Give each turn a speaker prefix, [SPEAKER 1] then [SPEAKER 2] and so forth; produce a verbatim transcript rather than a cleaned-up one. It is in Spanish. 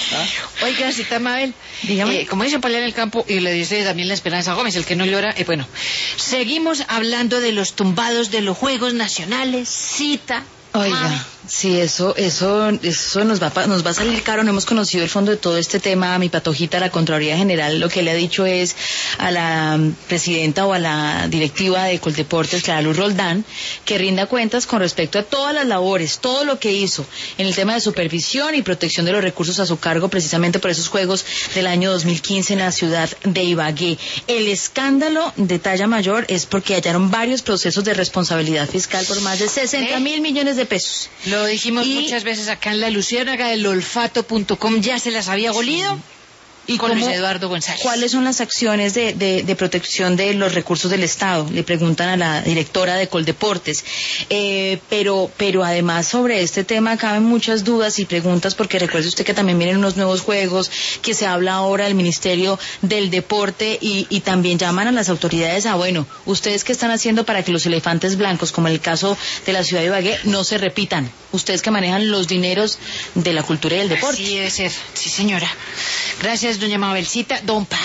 [SPEAKER 1] ¿Ah? Oiga, cita Mabel, eh, como dice Paula en el campo, y le dice también la Esperanza Gómez, el que no llora, eh, bueno, seguimos hablando de los tumbados de los Juegos Nacionales, cita.
[SPEAKER 2] Oiga,
[SPEAKER 1] Mabel.
[SPEAKER 2] sí, eso, eso, eso nos va, a, nos va a salir caro. No hemos conocido el fondo de todo este tema. Mi patojita, la Contraloría General, lo que le ha dicho es a la presidenta o a la directiva de Coldeportes, Clara Luz Roldán, que rinda cuentas con respecto a todas las labores, todo lo que hizo en el tema de supervisión y protección de los recursos a su cargo, precisamente por esos Juegos del año dos mil quince en la ciudad de Ibagué. El escándalo de talla mayor es porque hallaron varios procesos de responsabilidad fiscal por más de sesenta mil millones de pesos.
[SPEAKER 1] Lo dijimos
[SPEAKER 2] y,
[SPEAKER 1] muchas veces acá en La Luciérnaga, del olfato punto com, ya se las había golido. Sí. Y con Luis Eduardo González.
[SPEAKER 2] ¿Cuáles son las acciones de, de, de protección de los recursos del Estado? Le preguntan a la directora de Coldeportes. Eh, pero, pero además sobre este tema caben muchas dudas y preguntas, porque recuerde usted que también vienen unos nuevos juegos, que se habla ahora del Ministerio del Deporte y, y también llaman a las autoridades a, bueno, ¿ustedes qué están haciendo para que los elefantes blancos, como en el caso de la ciudad de Ibagué, no se repitan? Ustedes que manejan los dineros de la cultura y del deporte.
[SPEAKER 1] Así debe ser, sí señora. Gracias, doña Mabelcita. Don